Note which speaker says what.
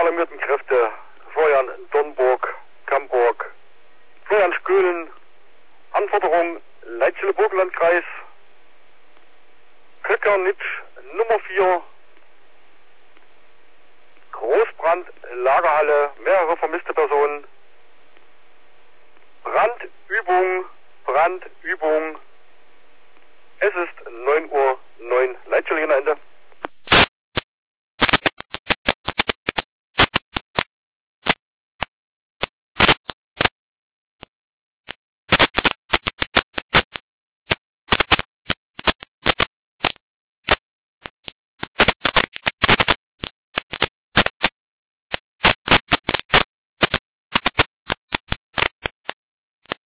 Speaker 1: alarmierten Kräfte Florian Dornburg, Camburg, Florian Skölen, Anforderung Leitstelle Burgenlandkreis, Köckernitsch Nummer 4, Großbrand, Lagerhalle, mehrere vermisste Personen, Brandübung, es ist 9:09 Uhr, Leitstelle Ende.